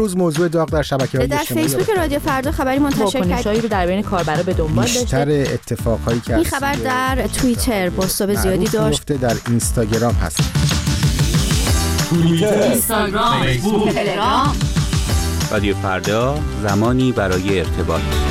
روز موضوع داغ در شبکه‌های اجتماعی. در فیسبوک رادیو فردا خبری منتشر کرد. واکنشایی رو در بین کاربرا به دنبال داشته. بیشتر اتفاقایی که این خبر در توییتر بازتاب زیادی داشت. در اینستاگرام هست. توییتر، اینستاگرام، فیسبوک، تلگرام. رادیو فردا، زمانی برای ارتباط.